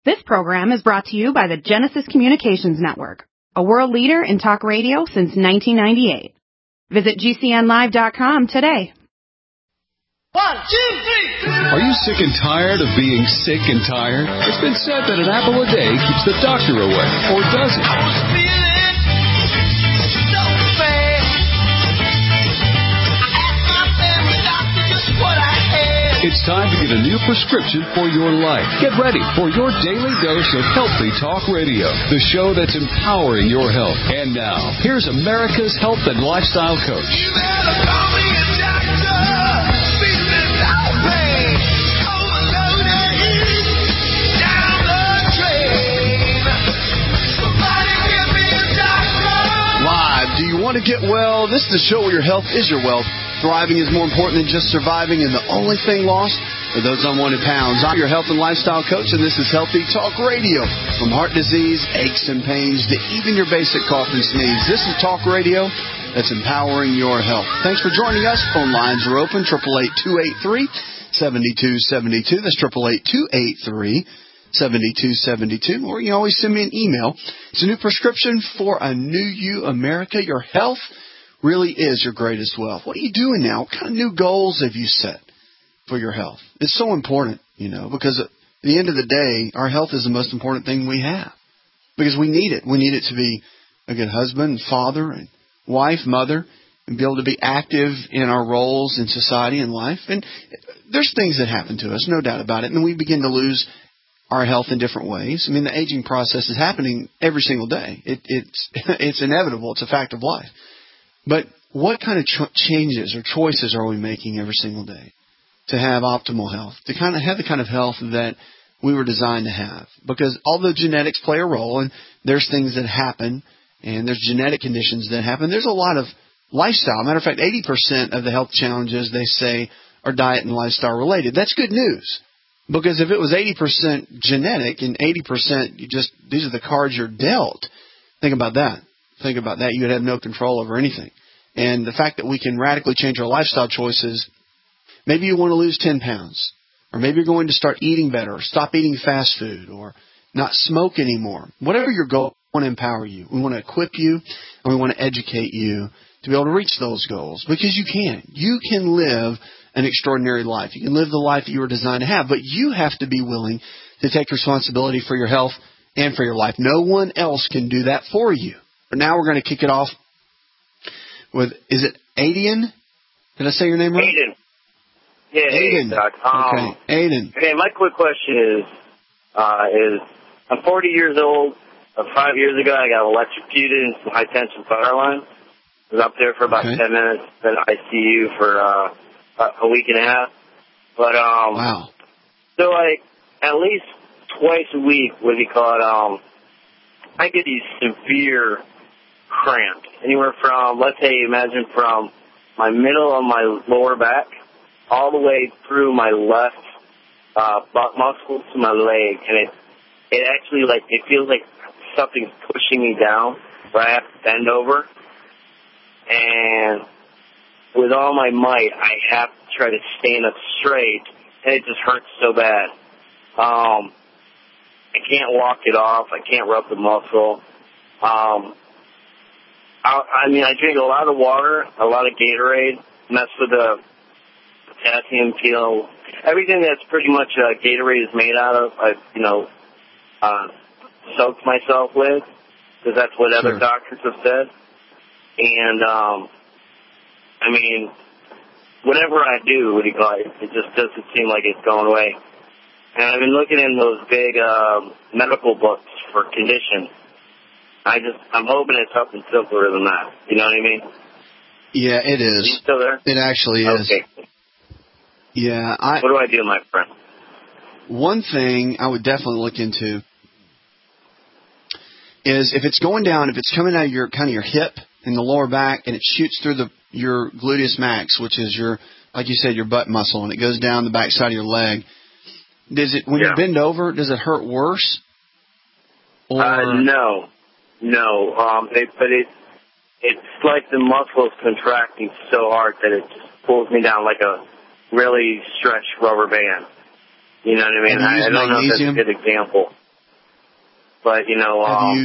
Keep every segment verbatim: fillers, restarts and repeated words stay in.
This program is brought to you by the Genesis Communications Network, a world leader in talk radio since nineteen ninety-eight. Visit G C N live dot com today. One, two, three. Are you sick and tired of being sick and tired? It's been said that an apple a day keeps the doctor away, or does it? I was feeling so bad. I asked my family doctor just what I had. It's time to get a new prescription for your life. Get ready for your daily dose of Healthy Talk Radio, the show that's empowering your health. And now, here's America's health and lifestyle coach. You better call me a doctor. Business outrage. Overloaded. Down the drain. Somebody give me a doctor. Live. Do you want to get well? This is the show where your health is your wealth. Thriving is more important than just surviving, and the only thing lost are those unwanted pounds. I'm your health and lifestyle coach, and this is Healthy Talk Radio. From heart disease, aches and pains, to even your basic cough and sneeze. This is talk radio that's empowering your health. Thanks for joining us. Phone lines are open, eight eight eight, two eight three, seven two seven two. That's eight eight eight, two eight three, seven two seven two. Or you can always send me an email. It's a new prescription for a new you, America. Your health really is your greatest wealth. What are you doing now? What kind of new goals have you set for your health? It's so important, you know, because at the end of the day, our health is the most important thing we have. Because we need it. We need it to be a good husband, father, and wife, mother, and be able to be active in our roles in society and life. And there's things that happen to us, no doubt about it, and we begin to lose our health in different ways. I mean, the aging process is happening every single day. It, it's it's inevitable. It's a fact of life. But what kind of ch- changes or choices are we making every single day to have optimal health, to kind of have the kind of health that we were designed to have? Because although genetics play a role, and there's things that happen, and there's genetic conditions that happen, there's a lot of lifestyle. Matter of fact, eighty percent of the health challenges, they say, are diet and lifestyle related. That's good news. Because if it was eighty percent genetic and eighty percent you just, these are the cards you're dealt, think about that. Think about that. You would have no control over anything. And the fact that we can radically change our lifestyle choices, maybe you want to lose ten pounds, or maybe you're going to start eating better, or stop eating fast food, or not smoke anymore. Whatever your goal, we want to empower you. We want to equip you, and we want to educate you to be able to reach those goals. Because you can. You can live an extraordinary life. You can live the life that you were designed to have, but you have to be willing to take responsibility for your health and for your life. No one else can do that for you. But now we're going to kick it off with, is it Aiden? Did I say your name right? Aiden. Yeah, Aiden. Aiden. Um, okay, Aiden. Okay, my quick question is, uh, is I'm forty years old. Uh, five years ago, I got electrocuted in some high-tension power line. I was up there for about okay. ten minutes, then I C U for uh, a week and a half. But, um, wow. So, like, at least twice a week, what do you call it, um, I get these severe cramps. Anywhere from, let's say, imagine from my middle of my lower back all the way through my left uh, butt muscle to my leg. And it it actually, like, it feels like something's pushing me down where I have to bend over. And with all my might, I have to try to stand up straight, and it just hurts so bad. Um, I can't walk it off. I can't rub the muscle. Um, I, I mean, I drink a lot of water, a lot of Gatorade, and that's for the potassium, you everything that's pretty much uh, Gatorade is made out of. I, you know, uh, soaked myself with because that's what other sure. doctors have said. And um, I mean, whatever I do, what do you call it? It just doesn't seem like it's going away. And I've been looking in those big uh, medical books for conditions. I just, I'm hoping it's something simpler than that. You know what I mean? Yeah, it is. Are you still there? It actually is. Okay. Yeah. I, what do I do, my friend? One thing I would definitely look into is if it's going down, if it's coming out of your kind of your hip and the lower back, and it shoots through the your gluteus max, which is your, like you said, your butt muscle, and it goes down the back side of your leg. Does it, when yeah. you bend over, does it hurt worse? Or uh, no, no. Um, it, but it it's like the muscle is contracting so hard that it just pulls me down like a really stretched rubber band. You know what I mean? I, I don't magnesium? know if that's a good example. But, you know, Have um, you...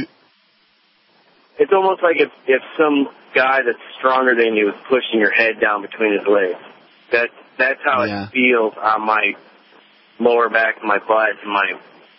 it's almost like if, if some guy that's stronger than you is pushing your head down between his legs. That, that's how yeah. it feels on my lower back, my butt, and my,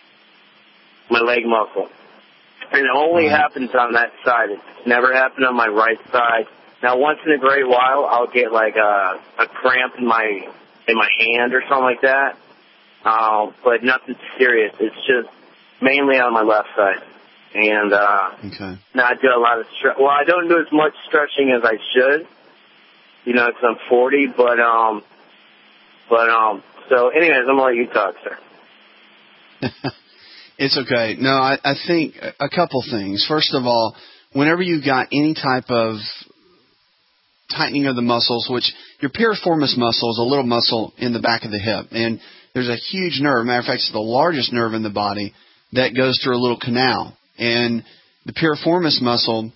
my leg muscle. And it only right. happens on that side. It's never happened on my right side. Now, once in a great while, I'll get like a, a cramp in my in my hand or something like that. Um, but nothing serious. It's just mainly on my left side. And uh, okay. now I do a lot of stretch. Well, I don't do as much stretching as I should, you know, because I'm forty. But um, but um. So, anyways, I'm gonna let you talk, sir. It's okay. No, I, I think a couple things. First of all, whenever you've got any type of tightening of the muscles, which your piriformis muscle is a little muscle in the back of the hip, and there's a huge nerve. Matter of fact, it's the largest nerve in the body that goes through a little canal. And the piriformis muscle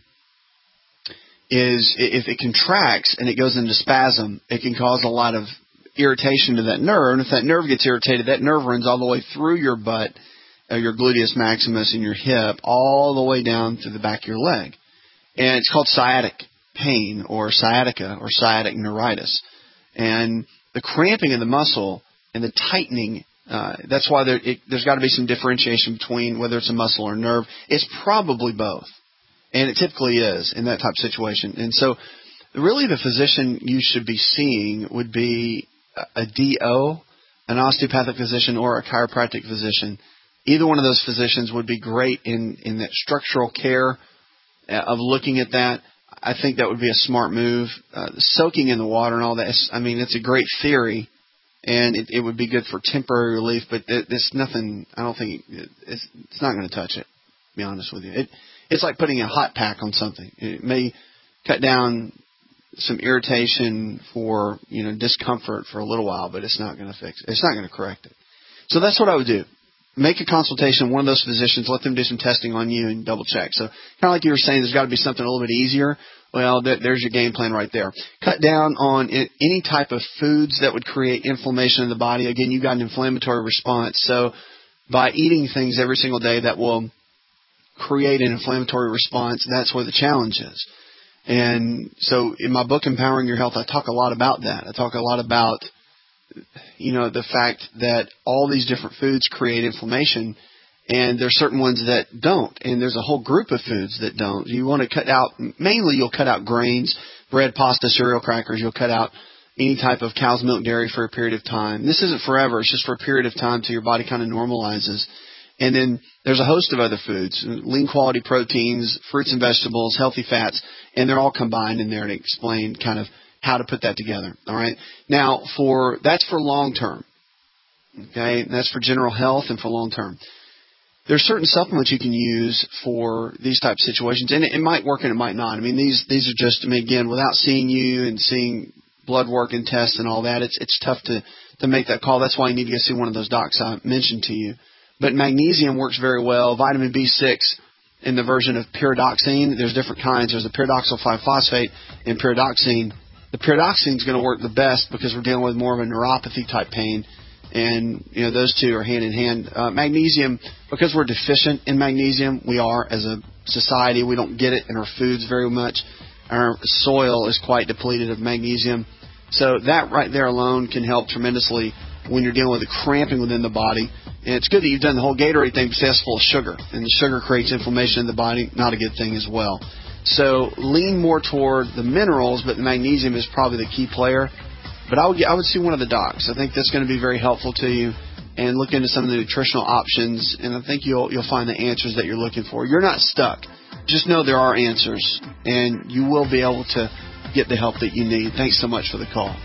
is, if it contracts and it goes into spasm, it can cause a lot of irritation to that nerve. And if that nerve gets irritated, that nerve runs all the way through your butt, or your gluteus maximus and your hip, all the way down to the back of your leg. And it's called sciatic pain or sciatica or sciatic neuritis. And the cramping of the muscle and the tightening, uh, that's why there, it, there's got to be some differentiation between whether it's a muscle or a nerve. It's probably both. And it typically is in that type of situation. And so really the physician you should be seeing would be a D O, an osteopathic physician, or a chiropractic physician. Either one of those physicians would be great in, in that structural care of looking at that. I think that would be a smart move. Uh, soaking in the water and all that, I mean, it's a great theory, and it, it would be good for temporary relief, but it, it's nothing, I don't think, it, it's, it's not going to touch it, to be honest with you. It, it's like putting a hot pack on something. It may cut down some irritation for, you know, discomfort for a little while, but it's not going to fix it. It's not going to correct it. So that's what I would do. Make a consultation with one of those physicians. Let them do some testing on you and double check. So kind of like you were saying, there's got to be something a little bit easier. Well, th- there's your game plan right there. Cut down on it, any type of foods that would create inflammation in the body. Again, you've got an inflammatory response. So by eating things every single day that will create an inflammatory response, that's where the challenge is. And so in my book, Empowering Your Health, I talk a lot about that. I talk a lot about, you know, the fact that all these different foods create inflammation, and there's certain ones that don't, and there's a whole group of foods that don't. You want to cut out, mainly you'll cut out grains, bread, pasta, cereal, crackers. You'll cut out any type of cow's milk dairy for a period of time. This isn't forever. It's just for a period of time till your body kind of normalizes. And then there's a host of other foods, lean quality proteins, fruits and vegetables, healthy fats, and they're all combined in there to explain kind of how to put that together. All right. Now, for that's for long term. Okay, that's for general health and for long term. There's certain supplements you can use for these type of situations, and it, it might work and it might not. I mean, these these are just, I mean, again, without seeing you and seeing blood work and tests and all that, it's it's tough to to make that call. That's why you need to go see one of those docs I mentioned to you. But magnesium works very well. Vitamin B six in the version of pyridoxine. There's different kinds. There's the pyridoxal five phosphate and pyridoxine. The pyridoxine is going to work the best because we're dealing with more of a neuropathy type pain, and you know those two are hand in hand. Uh, magnesium, because we're deficient in magnesium, we are as a society. We don't get it in our foods very much. Our soil is quite depleted of magnesium, so that right there alone can help tremendously when you're dealing with the cramping within the body. And it's good that you've done the whole Gatorade thing because that's full of sugar, and the sugar creates inflammation in the body. Not a good thing as well. So lean more toward the minerals, but the magnesium is probably the key player. But I would I would see one of the docs. I think that's going to be very helpful to you, and look into some of the nutritional options, and I think you'll you'll find the answers that you're looking for. You're not stuck. Just know there are answers, and you will be able to get the help that you need. Thanks so much for the call.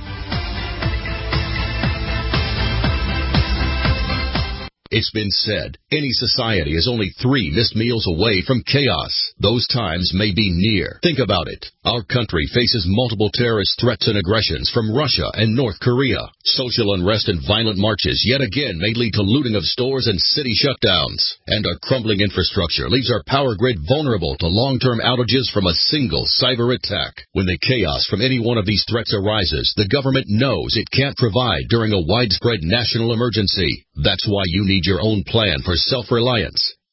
It's been said, any society is only three missed meals away from chaos. Those times may be near. Think about it. Our country faces multiple terrorist threats and aggressions from Russia and North Korea. Social unrest and violent marches yet again may lead to looting of stores and city shutdowns. And our crumbling infrastructure leaves our power grid vulnerable to long-term outages from a single cyber attack. When the chaos from any one of these threats arises, the government knows it can't provide during a widespread national emergency. That's why you need your own plan for self-reliance.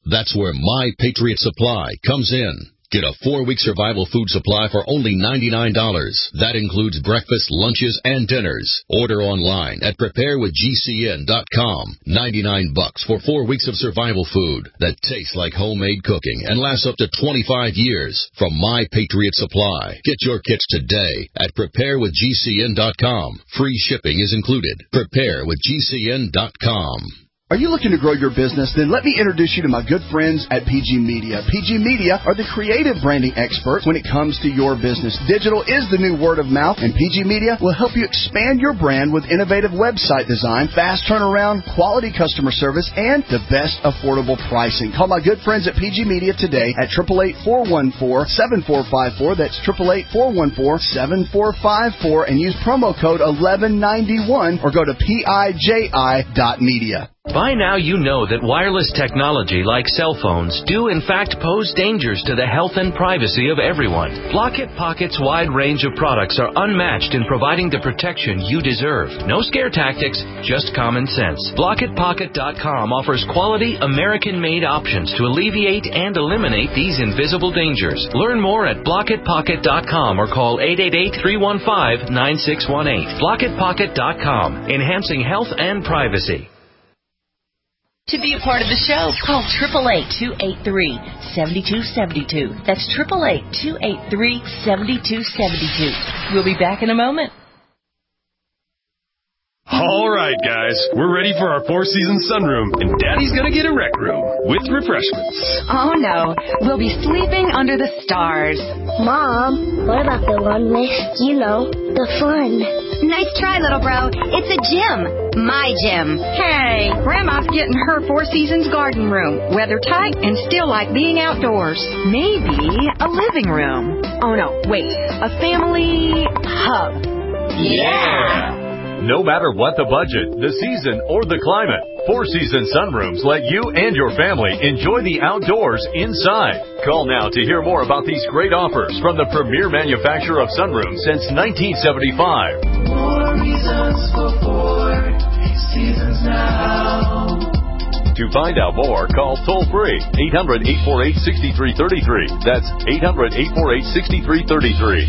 That's where My Patriot Supply comes in. Get a four-week survival food supply for only ninety-nine dollars. That includes breakfast, lunches, and dinners. Order online at prepare with G C N dot com. ninety-nine bucks for four weeks of survival food that tastes like homemade cooking and lasts up to twenty-five years from My Patriot Supply. Get your kits today at prepare with G C N dot com. Free shipping is included. prepare with G C N dot com. Are you looking to grow your business? Then let me introduce you to my good friends at P G Media. P G Media are the creative branding experts when it comes to your business. Digital is the new word of mouth, and P G Media will help you expand your brand with innovative website design, fast turnaround, quality customer service, and the best affordable pricing. Call my good friends at P G Media today at eight eight eight, four one four, seven four five four. That's eight eight eight, four one four, seven four five four, and use promo code eleven ninety-one or go to P I J I dot media. By now you know that wireless technology like cell phones do in fact pose dangers to the health and privacy of everyone. Blockit Pocket's wide range of products are unmatched in providing the protection you deserve. No scare tactics, just common sense. Blockit Pocket dot com offers quality American-made options to alleviate and eliminate these invisible dangers. Learn more at Blockit Pocket dot com or call eight eight eight, three one five, nine six one eight. Blockit Pocket dot com, enhancing health and privacy. To be a part of the show, call eight eight eight, two eight three, seven two seven two. That's eight eight eight, two eight three, seven two seven two. We'll be back in a moment. All right, guys, we're ready for our four-season sunroom, and Daddy's gonna get a rec room with refreshments. Oh, no. We'll be sleeping under the stars. Mom, what about the one with, you know, the fun? Nice try, little bro. It's a gym. My gym. Hey, Grandma's getting her Four Seasons garden room. Weather tight and still like being outdoors. Maybe a living room. Oh, no, wait. A family hub. Yeah! No matter what the budget, the season, or the climate, Four Seasons Sunrooms let you and your family enjoy the outdoors inside. Call now to hear more about these great offers from the premier manufacturer of sunrooms since nineteen seventy-five. More reasons for Four Seasons now. To find out more, call toll-free eight hundred, eight four eight, six three three three. That's eight hundred, eight four eight, six three three three.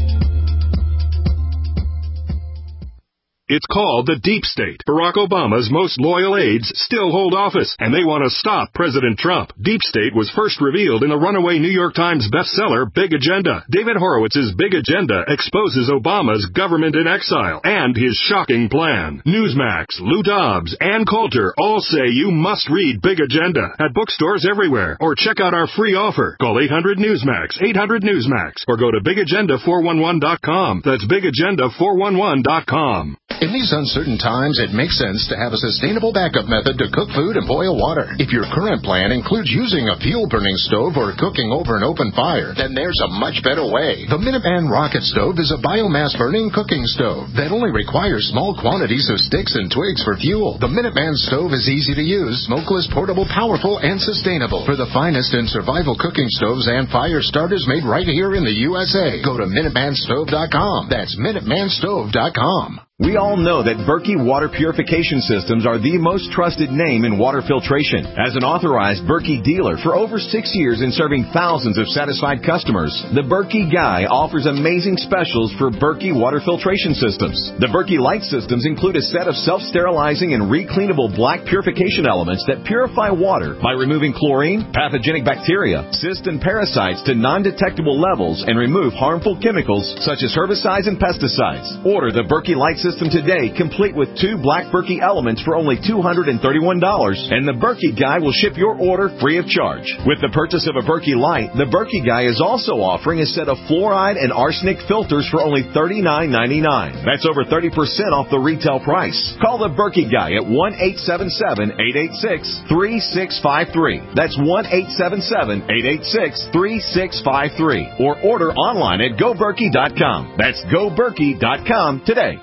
It's called the Deep State. Barack Obama's most loyal aides still hold office, and they want to stop President Trump. Deep State was first revealed in the runaway New York Times bestseller, Big Agenda. David Horowitz's Big Agenda exposes Obama's government in exile and his shocking plan. Newsmax, Lou Dobbs, and Coulter all say you must read Big Agenda at bookstores everywhere, or check out our free offer. Call eight hundred Newsmax, eight hundred Newsmax, or go to big agenda four one one dot com. That's big agenda four one one dot com. In these uncertain times, it makes sense to have a sustainable backup method to cook food and boil water. If your current plan includes using a fuel-burning stove or cooking over an open fire, then there's a much better way. The Minuteman Rocket Stove is a biomass-burning cooking stove that only requires small quantities of sticks and twigs for fuel. The Minuteman Stove is easy to use, smokeless, portable, powerful, and sustainable. For the finest in survival cooking stoves and fire starters made right here in the U S A, go to Minuteman Stove dot com. That's Minuteman Stove dot com. We all know that Berkey Water Purification Systems are the most trusted name in water filtration. As an authorized Berkey dealer for over six years and serving thousands of satisfied customers, the Berkey Guy offers amazing specials for Berkey Water Filtration Systems. The Berkey Light Systems include a set of self-sterilizing and recleanable black purification elements that purify water by removing chlorine, pathogenic bacteria, cysts, and parasites to non-detectable levels and remove harmful chemicals such as herbicides and pesticides. Order the Berkey Light System today, complete with two black Berkey elements for only two hundred thirty-one dollars, and the Berkey Guy will ship your order free of charge. With the purchase of a Berkey Light, the Berkey Guy is also offering a set of fluoride and arsenic filters for only thirty-nine ninety-nine. That's over thirty percent off the retail price. Call the Berkey Guy at one eight seven seven, eight eight six, three six five three. That's one eight seven seven, eight eight six, three six five three. Or order online at go berkey dot com. That's go berkey dot com today.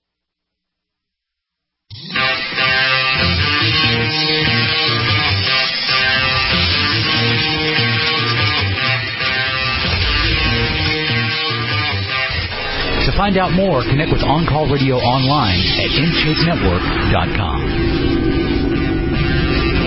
To find out more, connect with On Call Radio online at in shape network dot com.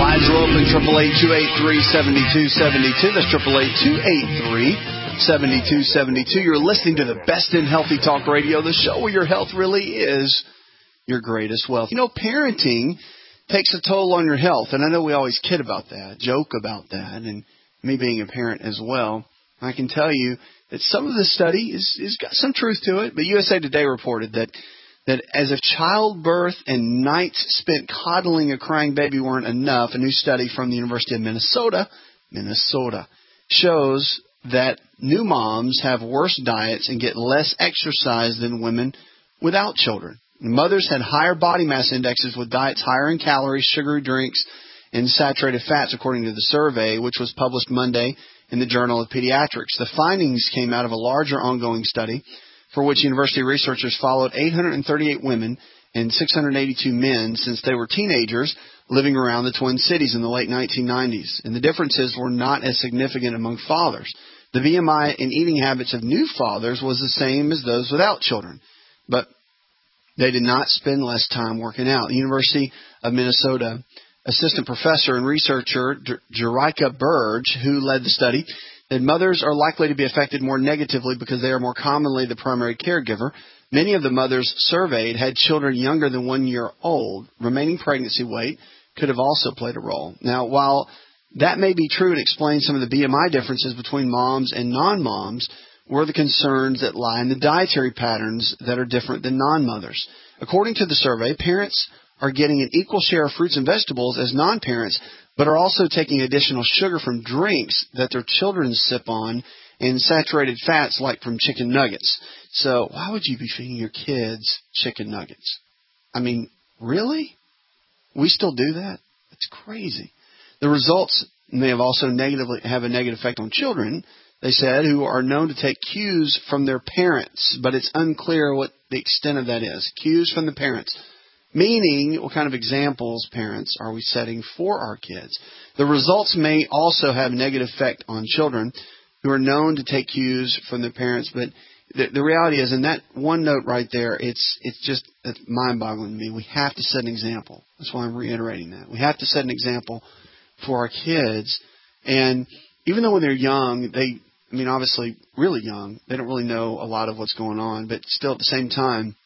Lines are open, triple eight, two eight three, seven two seven two. That's triple eight, two eight three, seven two seven two. You're listening to the best in Healthy Talk Radio, the show where your health really is your greatest wealth. You know, parenting takes a toll on your health, and I know we always kid about that, joke about that, and me being a parent as well. I can tell you that some of the study is, is got some truth to it, but U S A Today reported that that as if childbirth and nights spent coddling a crying baby weren't enough, a new study from the University of Minnesota, Minnesota, shows that new moms have worse diets and get less exercise than women without children. Mothers had higher body mass indexes with diets higher in calories, sugary drinks, and saturated fats, according to the survey, which was published Monday in the Journal of Pediatrics. The findings came out of a larger ongoing study for which university researchers followed eight hundred thirty-eight women and six hundred eighty-two men since they were teenagers living around the Twin Cities in the late nineteen nineties. And the differences were not as significant among fathers. The B M I and eating habits of new fathers was the same as those without children, but they did not spend less time working out. The University of Minnesota assistant professor and researcher Jericka Burge, who led the study, that mothers are likely to be affected more negatively because they are more commonly the primary caregiver. Many of the mothers surveyed had children younger than one year old. Remaining pregnancy weight could have also played a role. Now, while that may be true and explain some of the B M I differences between moms and non-moms, were the concerns that lie in the dietary patterns that are different than non-mothers. According to the survey, parents are getting an equal share of fruits and vegetables as non-parents, but are also taking additional sugar from drinks that their children sip on and saturated fats like from chicken nuggets. So why would you be feeding your kids chicken nuggets? I mean, really? We still do that? It's crazy. The results may have also negatively have a negative effect on children, they said, who are known to take cues from their parents, but it's unclear what the extent of that is. Cues from the parents. Meaning, what kind of examples, parents, are we setting for our kids? The results may also have a negative effect on children who are known to take cues from their parents, but the, the reality is, in that one note right there, it's it's just it's mind-boggling to me. We have to set an example. That's why I'm reiterating that. We have to set an example for our kids. And even though when they're young, they, I mean, obviously really young, they don't really know a lot of what's going on, but still at the same time,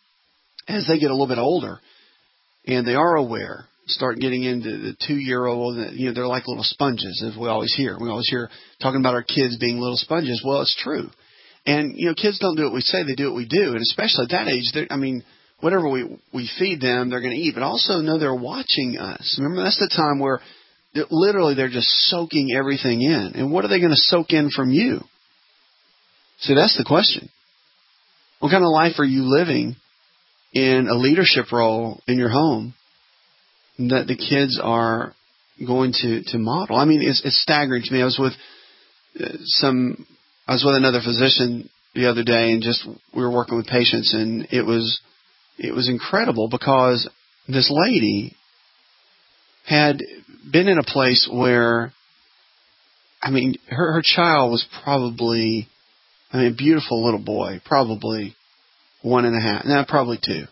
as they get a little bit older and they are aware, start getting into the two-year-old, you know, they're like little sponges, as we always hear. We always hear talking about our kids being little sponges. Well, it's true. And, you know, kids don't do what we say, they do what we do. And especially at that age, I mean, whatever we, we feed them, they're going to eat. But also know they're watching us. Remember, that's the time where they're, literally they're just soaking everything in. And what are they going to soak in from you? See, that's the question. What kind of life are you living in a leadership role in your home that the kids are going to, to model? I mean, it's, it's staggering to me. I was with uh, some, I was with another physician the other day, and just we were working with patients, and it was, it was incredible because this lady had been in a place where, I mean, her, her child was probably, I mean, a beautiful little boy, probably one and a half, no, probably two.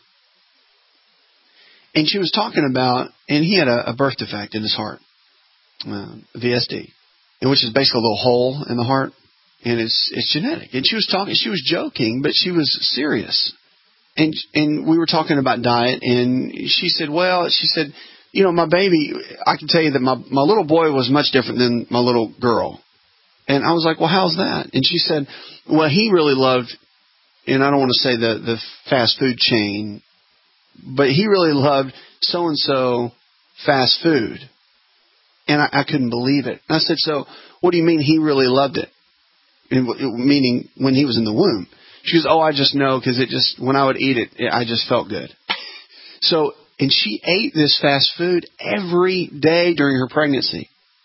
And she was talking about, and he had a, a birth defect in his heart, uh, V S D, and which is basically a little hole in the heart, and it's it's genetic. And she was talking, she was joking, but she was serious. And and we were talking about diet, and she said, well, she said, you know, my baby, I can tell you that my my little boy was much different than my little girl. And I was like, well, how's that? And she said, well, he really loved, and I don't want to say the, the fast food chain, but he really loved so-and-so fast food. And I, I couldn't believe it. And I said, so what do you mean he really loved it? And, meaning when he was in the womb. She goes, oh, I just know because it just, when I would eat it, it, I just felt good. So, and she ate this fast food every day during her pregnancy.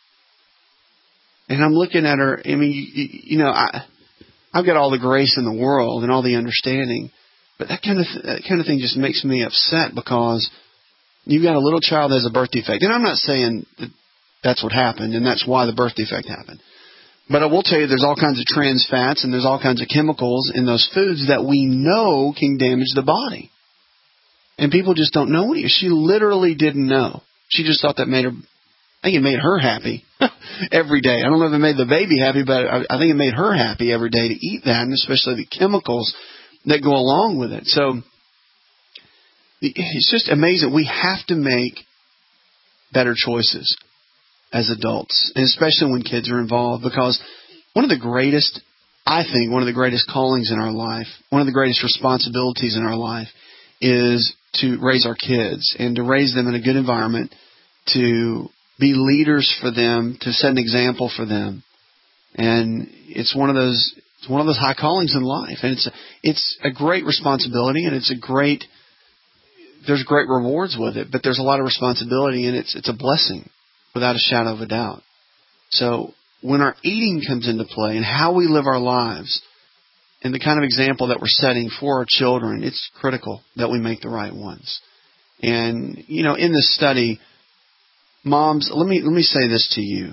And I'm looking at her, I mean, you, you know, I, I've got all the grace in the world and all the understanding, but that kind of th- that kind of thing just makes me upset because you've got a little child that has a birth defect. And I'm not saying that that's what happened and that's why the birth defect happened. But I will tell you there's all kinds of trans fats and there's all kinds of chemicals in those foods that we know can damage the body. And people just don't know what it is. She literally didn't know. She just thought that made her I think it made her happy every day. I don't know if it made the baby happy, but I, I think it made her happy every day to eat that, and especially the chemicals that go along with it. So it's just amazing. We have to make better choices as adults, and especially when kids are involved, because one of the greatest, I think, one of the greatest callings in our life, one of the greatest responsibilities in our life is to raise our kids and to raise them in a good environment, to be leaders for them, to set an example for them. And it's one of those it's one of those high callings in life. And it's a, it's a great responsibility, and it's a great there's great rewards with it, but there's a lot of responsibility, and it's it's a blessing without a shadow of a doubt. So when our eating comes into play and how we live our lives and the kind of example that we're setting for our children, it's critical that we make the right ones. And, you know, in this study, moms, let me let me say this to you.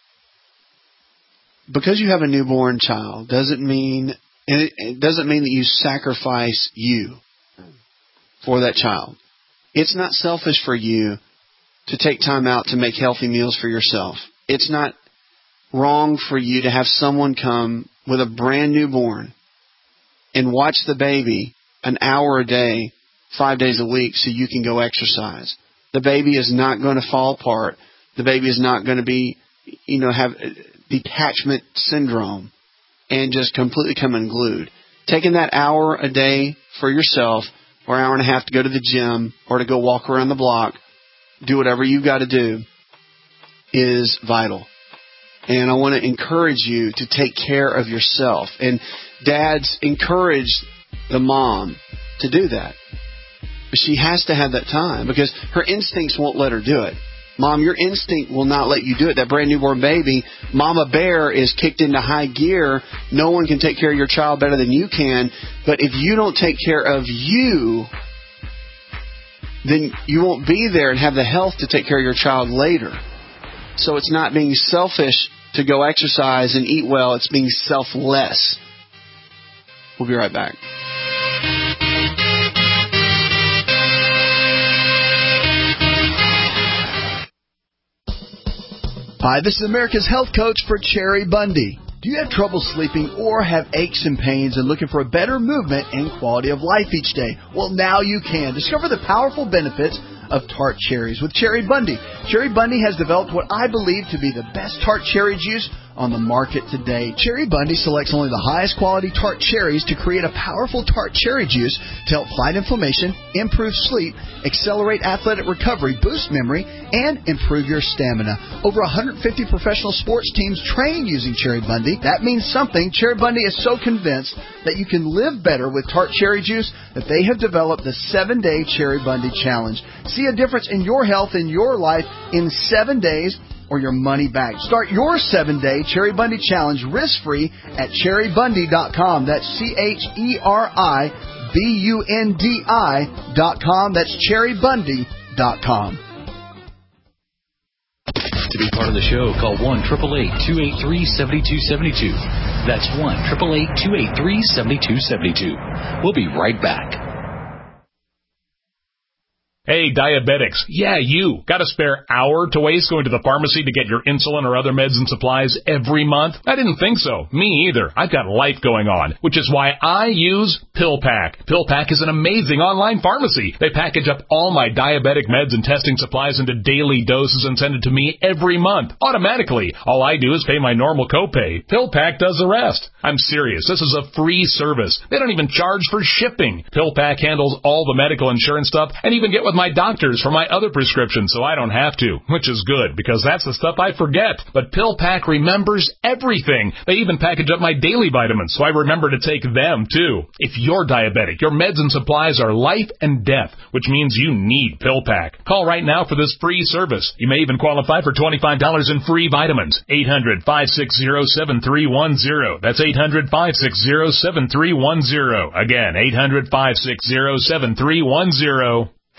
Because you have a newborn child doesn't mean and it, it doesn't mean that you sacrifice you for that child. It's not selfish for you to take time out to make healthy meals for yourself. It's not wrong for you to have someone come with a brand newborn and watch the baby an hour a day, five days a week, so you can go exercise. The baby is not going to fall apart. The baby is not going to be, you know, have detachment syndrome and just completely come unglued. Taking that hour a day for yourself, or an hour and a half to go to the gym, or to go walk around the block, do whatever you've got to do, is vital. And I want to encourage you to take care of yourself. And dads, encourage the mom to do that. But she has to have that time, because her instincts won't let her do it. Mom, your instinct will not let you do it. That brand newborn baby, Mama Bear is kicked into high gear. No one can take care of your child better than you can. But if you don't take care of you, then you won't be there and have the health to take care of your child later. So it's not being selfish to go exercise and eat well. It's being selfless. We'll be right back. Hi, this is America's Health Coach for Cherry Bundy. Do you have trouble sleeping or have aches and pains and looking for a better movement and quality of life each day? Well, now you can. Discover the powerful benefits of tart cherries with Cherry Bundy. Cherry Bundy has developed what I believe to be the best tart cherry juice on the market today. Cherry Bundy selects only the highest quality tart cherries to create a powerful tart cherry juice to help fight inflammation, improve sleep, accelerate athletic recovery, boost memory, and improve your stamina. Over one hundred fifty professional sports teams train using Cherry Bundy. That means something. Cherry Bundy is so convinced that you can live better with tart cherry juice that they have developed the seven-day Cherry Bundy Challenge. See a difference in your health and your life in seven days or your money back. Start your seven-day Cherry Bundy Challenge risk-free at cherry bundy dot com. That's C H E R I B U N D I dot com. That's cherry bundy dot com. To be part of the show, call one eight eight eight, two eight three, seven two seven two. That's one eight eight eight, two eight three, seven two seven two. We'll be right back. Hey, diabetics. Yeah, you. Got a spare hour to waste going to the pharmacy to get your insulin or other meds and supplies every month? I didn't think so. Me either. I've got life going on, which is why I use PillPack. PillPack is an amazing online pharmacy. They package up all my diabetic meds and testing supplies into daily doses and send it to me every month, automatically. All I do is pay my normal copay. PillPack does the rest. I'm serious. This is a free service. They don't even charge for shipping. PillPack handles all the medical insurance stuff and even get with my doctors for my other prescriptions, so I don't have to, which is good because that's the stuff I forget. But PillPack remembers everything. They even package up my daily vitamins, so I remember to take them too. If you're diabetic, your meds and supplies are life and death, which means you need PillPack. Call right now for this free service. You may even qualify for twenty-five dollars in free vitamins. eight hundred, five six zero, seven three one zero. That's eight hundred, five six zero, seven three one zero. Again, eight hundred, five six zero, seven three one zero.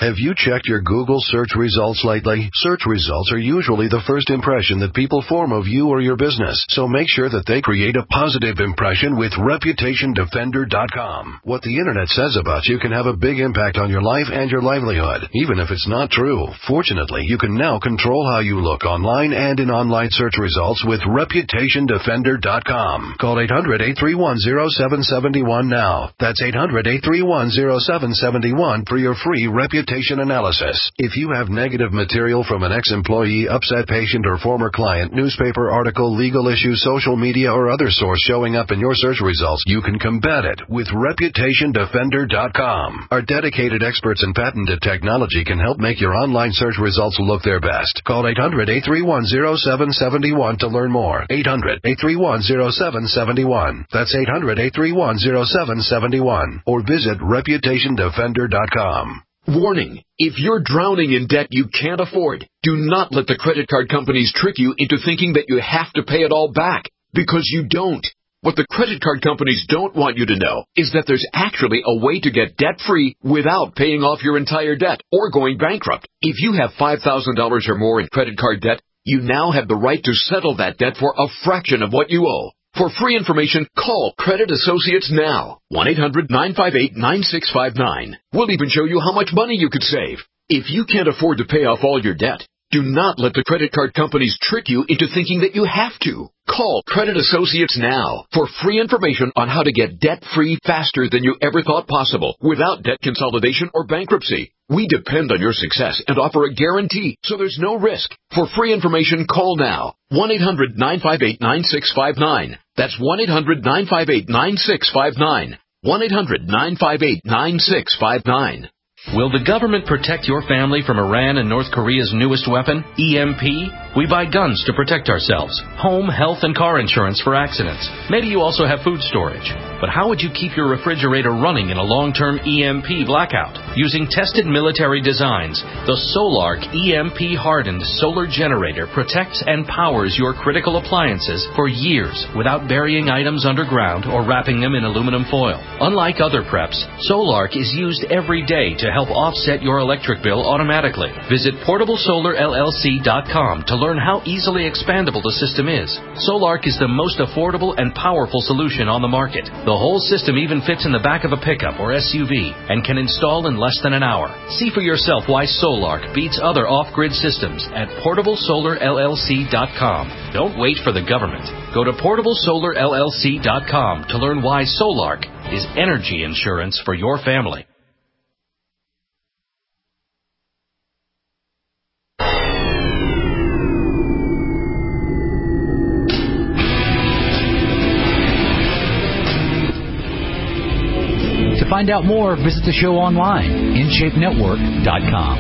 Have you checked your Google search results lately? Search results are usually the first impression that people form of you or your business, so make sure that they create a positive impression with Reputation Defender dot com. What the internet says about you can have a big impact on your life and your livelihood, even if it's not true. Fortunately, you can now control how you look online and in online search results with Reputation Defender dot com. Call eight hundred, eight three one, zero seven seven one now. That's eight hundred, eight three one, zero seven seven one for your free reputation analysis. If you have negative material from an ex-employee, upset patient, or former client, newspaper article, legal issue, social media, or other source showing up in your search results, you can combat it with Reputation Defender dot com. Our dedicated experts in patented technology can help make your online search results look their best. Call eight hundred, eight three one, zero seven seven one to learn more. eight hundred, eight three one, zero seven seven one. That's eight hundred, eight three one, zero seven seven one. Or visit Reputation Defender dot com. Warning, if you're drowning in debt you can't afford, do not let the credit card companies trick you into thinking that you have to pay it all back, because you don't. What the credit card companies don't want you to know is that there's actually a way to get debt-free without paying off your entire debt or going bankrupt. If you have five thousand dollars or more in credit card debt, you now have the right to settle that debt for a fraction of what you owe. For free information, call Credit Associates now. one eight hundred, nine five eight, nine six five nine. We'll even show you how much money you could save. If you can't afford to pay off all your debt, do not let the credit card companies trick you into thinking that you have to. Call Credit Associates now for free information on how to get debt-free faster than you ever thought possible without debt consolidation or bankruptcy. We depend on your success and offer a guarantee, so there's no risk. For free information, call now. one eight hundred, nine five eight, nine six five nine. That's one eight hundred, nine five eight, nine six five nine. one eight hundred, nine five eight, nine six five nine. Will the government protect your family from Iran and North Korea's newest weapon, E M P? We buy guns to protect ourselves, home, health, and car insurance for accidents. Maybe you also have food storage. But how would you keep your refrigerator running in a long-term E M P blackout? Using tested military designs, the Solark E M P-hardened solar generator protects and powers your critical appliances for years without burying items underground or wrapping them in aluminum foil. Unlike other preps, Solark is used every day to help offset your electric bill automatically. Visit portable solar L L C dot com to learn how easily expandable the system is. Solark is the most affordable and powerful solution on the market. The whole system even fits in the back of a pickup or S U V and can install in less than an hour. See for yourself why Solark beats other off-grid systems at portable solar L L C dot com. Don't wait for the government. Go to portable solar L L C dot com to learn why Solark is energy insurance for your family. To find out more, visit the show online, in shape network dot com.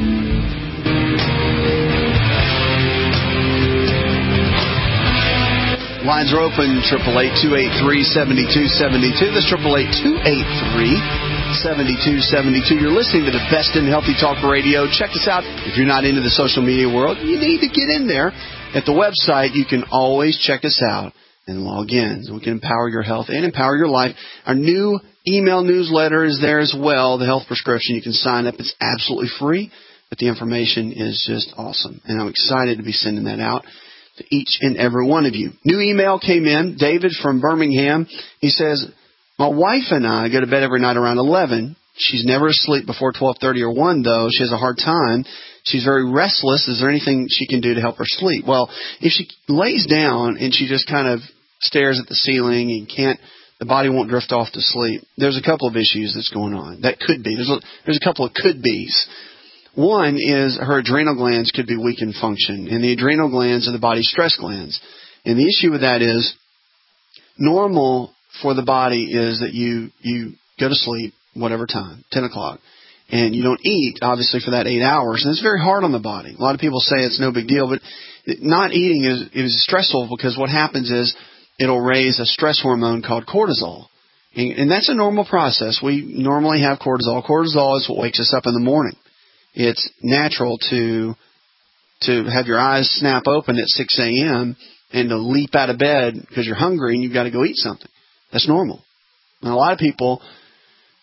Lines are open, eight eight eight, two eight three, seven two seven two. That's eight eight eight, two eight three, seven two seven two. You're listening to the best in Healthy Talk Radio. Check us out. If you're not into the social media world, you need to get in there. At the website, you can always check us out and log in. So we can empower your health and empower your life. Our new email newsletter is there as well, the health prescription. You can sign up. It's absolutely free, but the information is just awesome. And I'm excited to be sending that out to each and every one of you. New email came in. David from Birmingham. He says, my wife and I go to bed every night around eleven. She's never asleep before twelve thirty or one, though. She has a hard time. She's very restless. Is there anything she can do to help her sleep? Well, if she lays down and she just kind of stares at the ceiling and can't, the body won't drift off to sleep, there's a couple of issues that's going on. That could be. There's a, there's a couple of could-bes. One is her adrenal glands could be weak in function, and the adrenal glands are the body's stress glands. And the issue with that is normal for the body is that you, you go to sleep whatever time, ten o'clock, and you don't eat, obviously, for that eight hours. And it's very hard on the body. A lot of people say it's no big deal, but not eating is, is stressful because what happens is it'll raise a stress hormone called cortisol. And, and that's a normal process. We normally have cortisol. Cortisol is what wakes us up in the morning. It's natural to to have your eyes snap open at six a.m. and to leap out of bed because you're hungry and you've got to go eat something. That's normal. And a lot of people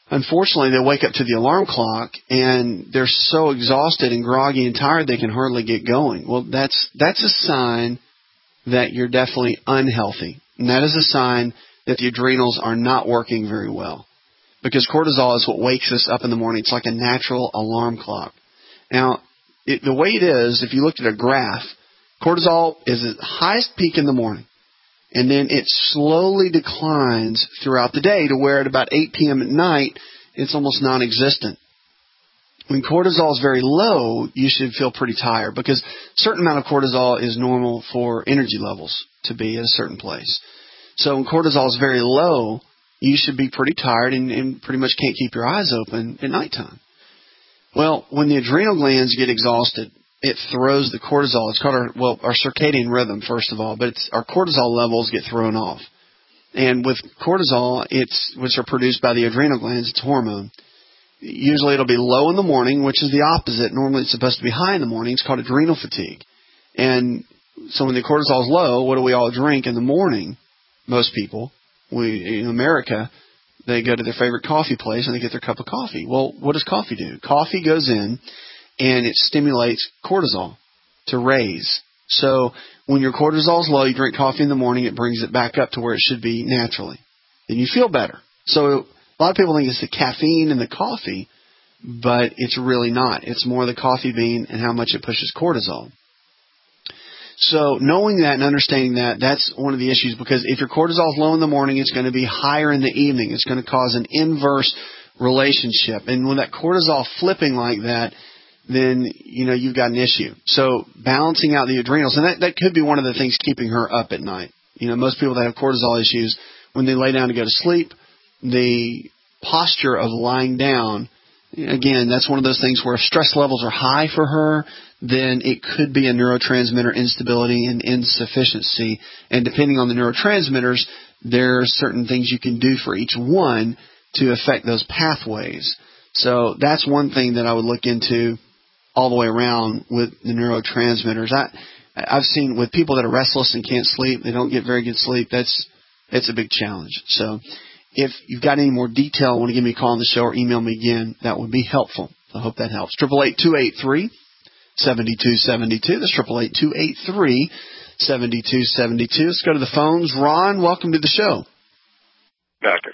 unfortunately, they wake up to the alarm clock and they're so exhausted and groggy and tired they can hardly get going. Well, that's that's a sign that you're definitely unhealthy. And that is a sign that the adrenals are not working very well. Because cortisol is what wakes us up in the morning. It's like a natural alarm clock. Now, it, the way it is, if you looked at a graph, cortisol is at highest peak in the morning. And then it slowly declines throughout the day to where at about eight p.m. at night, it's almost non-existent. When cortisol is very low, you should feel pretty tired because a certain amount of cortisol is normal for energy levels to be at a certain place. So when cortisol is very low, you should be pretty tired and, and pretty much can't keep your eyes open at nighttime. Well, when the adrenal glands get exhausted, it throws the cortisol. It's called our, well, our circadian rhythm, first of all, but it's, our cortisol levels get thrown off. And with cortisol, it's, which are produced by the adrenal glands, it's hormone. Usually it'll be low in the morning, which is the opposite. Normally it's supposed to be high in the morning. It's called adrenal fatigue. And so when the cortisol is low, what do we all drink in the morning? Most people, we in America, they go to their favorite coffee place and they get their cup of coffee. Well, what does coffee do? Coffee goes in and it stimulates cortisol to raise. So when your cortisol is low, you drink coffee in the morning, it brings it back up to where it should be naturally. Then you feel better. So a lot of people think it's the caffeine in the coffee, but it's really not. It's more the coffee bean and how much it pushes cortisol. So knowing that and understanding that, that's one of the issues because if your cortisol is low in the morning, it's going to be higher in the evening. It's going to cause an inverse relationship. And when that cortisol flipping like that, then, you know, you've got an issue. So balancing out the adrenals, and that, that could be one of the things keeping her up at night. You know, most people that have cortisol issues, when they lay down to go to sleep, the posture of lying down, again, that's one of those things where if stress levels are high for her, then it could be a neurotransmitter instability and insufficiency. And depending on the neurotransmitters, there are certain things you can do for each one to affect those pathways. So that's one thing that I would look into all the way around with the neurotransmitters. I, I've seen with people that are restless and can't sleep, they don't get very good sleep. That's it's a big challenge. So if you've got any more detail, want to give me a call on the show or email me again, that would be helpful. I hope that helps. triple eight, two eight three, seven two seven two. That's triple eight, two eight three, seven two seven two. Let's go to the phones. Ron, welcome to the show. Doctor.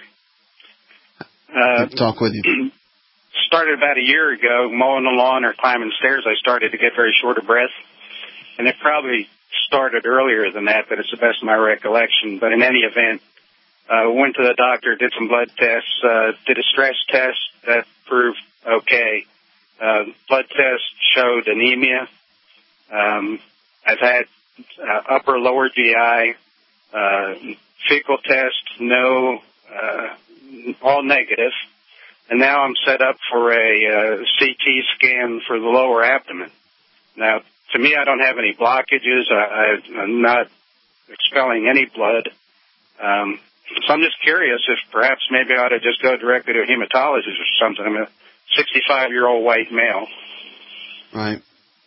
Uh, Good to talk with you. Started about a year ago, mowing the lawn or climbing stairs. I started to get very short of breath. And it probably started earlier than that, but it's the best of my recollection. But in any event, uh, went to the doctor, did some blood tests, uh, did a stress test that proved okay. Uh, blood test showed anemia. Um, I've had uh, upper lower G I, uh, fecal test, no, uh, all negative. And now I'm set up for a uh, C T scan for the lower abdomen. Now, to me, I don't have any blockages. I, I, I'm not expelling any blood. Um, so I'm just curious if perhaps maybe I ought to just go directly to a hematologist or something. I'm a sixty-five-year-old white male. Right.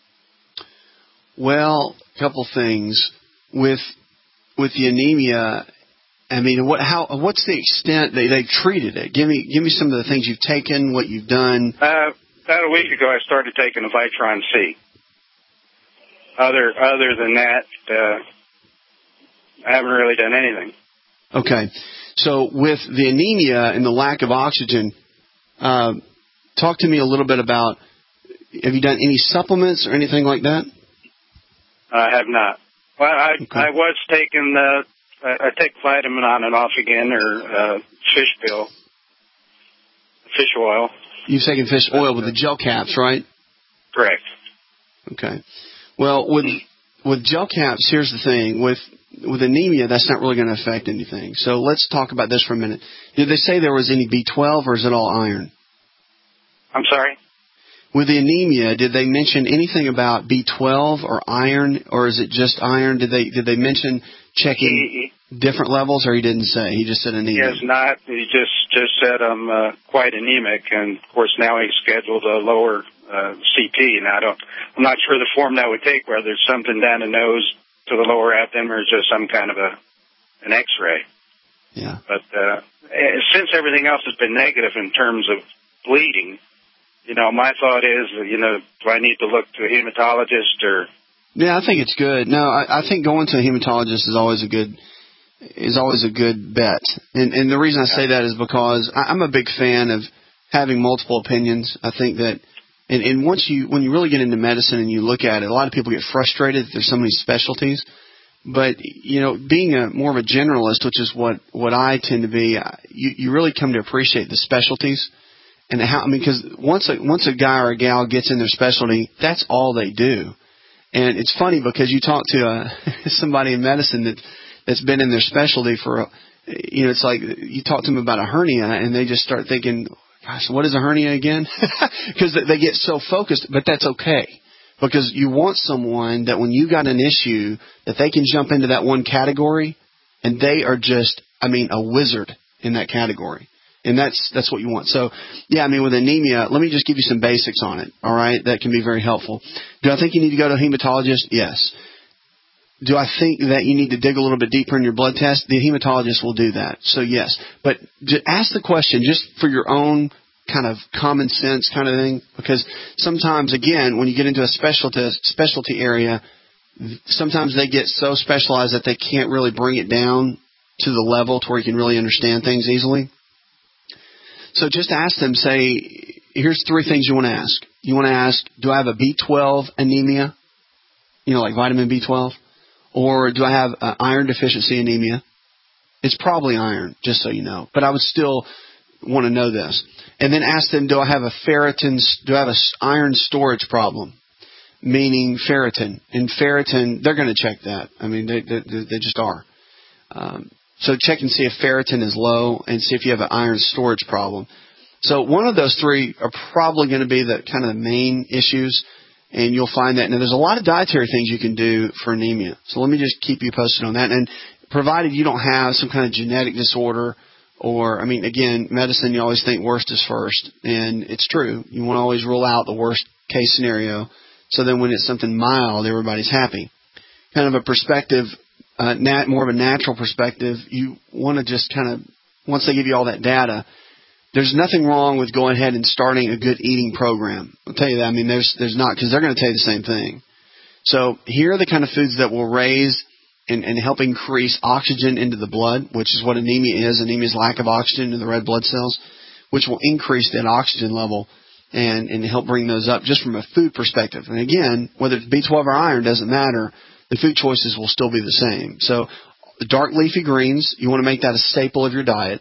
Well, a couple things. With with the anemia, I mean, what how what's the extent they they've treated it? Give me give me some of the things you've taken, what you've done. Uh, about a week ago, I started taking a Vitron C. Other other than that, uh, I haven't really done anything. Okay, so with the anemia and the lack of oxygen, uh, talk to me a little bit about. Have you done any supplements or anything like that? I have not. Well, I okay. I was taking the. I, I take vitamin on and off again, or uh, fish pill, fish oil. You've taken fish oil with the gel caps, right? Correct. Okay. Well, with with gel caps, here's the thing. With with anemia, that's not really going to affect anything. So let's talk about this for a minute. Did they say there was any B twelve, or is it all iron? I'm sorry? With the anemia, did they mention anything about B twelve or iron, or is it just iron? Did they did they mention checking he, different levels, or he didn't say? He just said anemia. He has not. He just, just said I'm uh, quite anemic, and, of course, now he's scheduled a lower uh, C T. And I don't, I'm not sure the form that would take, whether it's something down the nose to the lower abdomen or just some kind of a an X-ray. Yeah. But uh, uh, since everything else has been negative in terms of bleeding, you know, my thought is, you know, do I need to look to a hematologist or? Yeah, I think it's good. No, I, I think going to a hematologist is always a good is always a good bet. And, and the reason I say that is because I, I'm a big fan of having multiple opinions. I think that, and, and once you when you really get into medicine and you look at it, a lot of people get frustrated that there's so many specialties. But, you know, being a more of a generalist, which is what, what I tend to be, you, you really come to appreciate the specialties. And how, I mean, because once a, once a guy or a gal gets in their specialty, that's all they do. And it's funny because you talk to uh, somebody in medicine that, that's been in their specialty for, a, you know, it's like you talk to them about a hernia and they just start thinking, gosh, what is a hernia again? Because they get so focused, but that's okay. Because you want someone that when you got an issue that they can jump into that one category and they are just, I mean, a wizard in that category. And that's that's what you want. So, yeah, I mean, with anemia, let me just give you some basics on it, all right? That can be very helpful. Do I think you need to go to a hematologist? Yes. Do I think that you need to dig a little bit deeper in your blood test? The hematologist will do that. So, yes. But ask the question just for your own kind of common sense kind of thing, because sometimes, again, when you get into a specialty specialty area, sometimes they get so specialized that they can't really bring it down to the level to where you can really understand things easily. So just ask them, say, here's three things you want to ask. You want to ask, do I have a B twelve anemia, you know, like vitamin B twelve, or do I have uh, iron deficiency anemia? It's probably iron, just so you know, but I would still want to know this. And then ask them, do I have a ferritin, do I have an iron storage problem, meaning ferritin. And ferritin, they're going to check that. I mean, they, they, they just are. Um, so check and see if ferritin is low and see if you have an iron storage problem. So one of those three are probably going to be the kind of the main issues, and you'll find that. Now, there's a lot of dietary things you can do for anemia. So let me just keep you posted on that. And provided you don't have some kind of genetic disorder, or, I mean, again, medicine, you always think worst is first, and it's true. You want to always rule out the worst case scenario, so then when it's something mild, everybody's happy. Kind of a perspective, uh, nat, more of a natural perspective, you want to just kind of, once they give you all that data, there's nothing wrong with going ahead and starting a good eating program. I'll tell you that. I mean, there's there's not, because they're going to tell you the same thing. So here are the kind of foods that will raise and, and help increase oxygen into the blood, which is what anemia is. Anemia is lack of oxygen in the red blood cells, which will increase that oxygen level and, and help bring those up just from a food perspective. And again, whether it's B twelve or iron, doesn't matter. The food choices will still be the same. So the dark leafy greens, you want to make that a staple of your diet.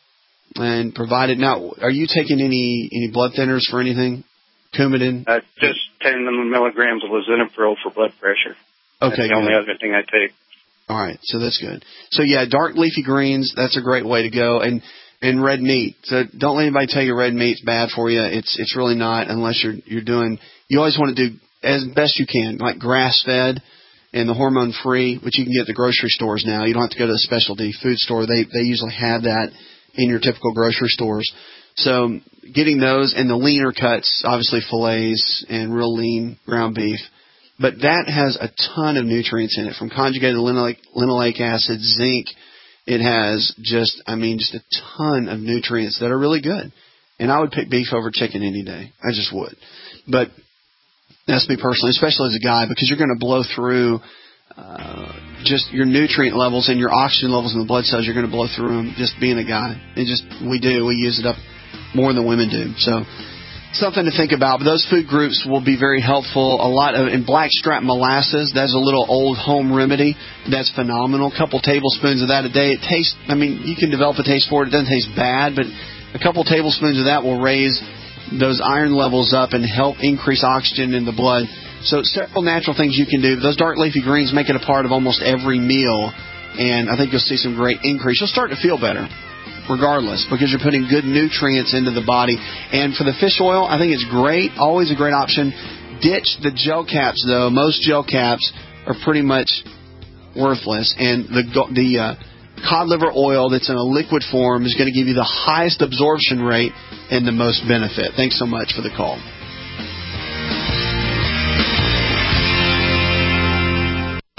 And provided, now, are you taking any, any blood thinners for anything? Coumadin? Uh, just ten milligrams of lisinopril for blood pressure. Okay, that's the only other thing I take. All right, so that's good. So, yeah, dark leafy greens, that's a great way to go. And and red meat. So don't let anybody tell you red meat's bad for you. It's it's really not, unless you're you're doing, you always want to do as best you can, like grass-fed and the hormone-free, which you can get at the grocery stores now. You don't have to go to a specialty food store. They They usually have that in your typical grocery stores. So getting those, and the leaner cuts, obviously fillets and real lean ground beef. But that has a ton of nutrients in it, from conjugated linoleic, linoleic acid, zinc. It has just, I mean, just a ton of nutrients that are really good. And I would pick beef over chicken any day. I just would. But that's me personally, especially as a guy, because you're going to blow through Uh, just your nutrient levels and your oxygen levels in the blood cells. You're going to blow through them just being a guy. It just, we do. We use it up more than women do. So something to think about. But those food groups will be very helpful. A lot of, in blackstrap molasses, that's a little old home remedy. That's phenomenal. A couple tablespoons of that a day. It tastes, I mean, you can develop a taste for it. It doesn't taste bad, but a couple tablespoons of that will raise those iron levels up and help increase oxygen in the blood. So several natural things you can do. Those dark leafy greens make it a part of almost every meal, and I think you'll see some great increase. You'll start to feel better regardless, because you're putting good nutrients into the body. And for the fish oil, I think it's great, always a great option. Ditch the gel caps, though. Most gel caps are pretty much worthless, and the the uh, cod liver oil that's in a liquid form is going to give you the highest absorption rate and the most benefit. Thanks so much for the call.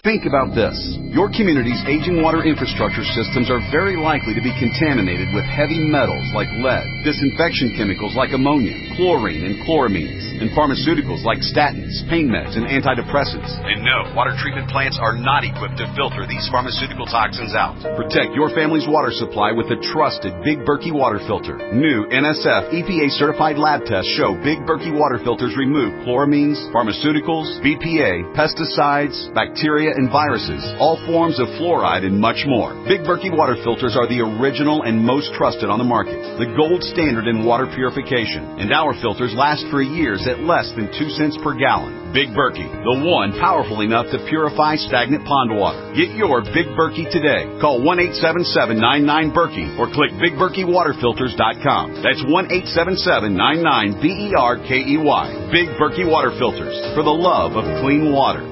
Think about this. Your community's aging water infrastructure systems are very likely to be contaminated with heavy metals like lead, disinfection chemicals like ammonia, chlorine and chloramines, and pharmaceuticals like statins, pain meds, and antidepressants. And no, water treatment plants are not equipped to filter these pharmaceutical toxins out. Protect your family's water supply with the trusted Big Berkey water filter. New N S F E P A-certified lab tests show Big Berkey water filters remove chloramines, pharmaceuticals, B P A, pesticides, bacteria, and viruses, all forms of fluoride, and much more. Big Berkey water filters are the original and most trusted on the market, the gold standard in water purification, and our filters last for years at less than two cents per gallon. Big Berkey, the one powerful enough to purify stagnant pond water. Get your Big Berkey today. Call one eight seven seven, nine nine, Berkey or click big berkey water filters dot com. That's one eight seven seven, nine nine, B E R K E Y. Big Berkey water filters, for the love of clean water.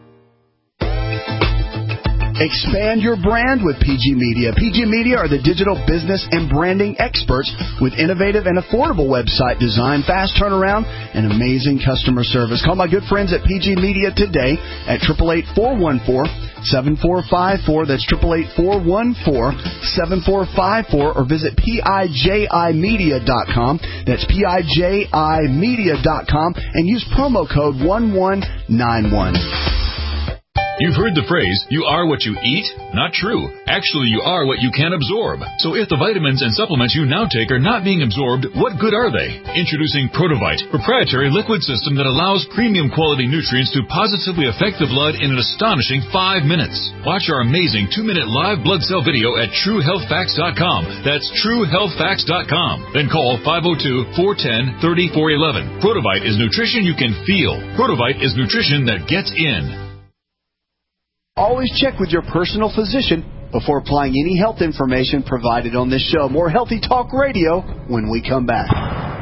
Expand your brand with P G Media. P G Media are the digital business and branding experts with innovative and affordable website design, fast turnaround, and amazing customer service. Call my good friends at P G Media today at eight eight eight, four one four, seven four five four. That's eight eight eight, four one four, seven four five four, or visit P I J I media dot com. That's P I J I media dot com and use promo code one one nine one. You've heard the phrase, you are what you eat? Not true. Actually, you are what you can absorb. So if the vitamins and supplements you now take are not being absorbed, what good are they? Introducing Protovite, proprietary liquid system that allows premium quality nutrients to positively affect the blood in an astonishing five minutes. Watch our amazing two-minute live blood cell video at true health facts dot com. That's true health facts dot com. Then call five oh two, four one oh, three four one one. Protovite is nutrition you can feel. Protovite is nutrition that gets in. Always check with your personal physician before applying any health information provided on this show. More Healthy Talk Radio when we come back.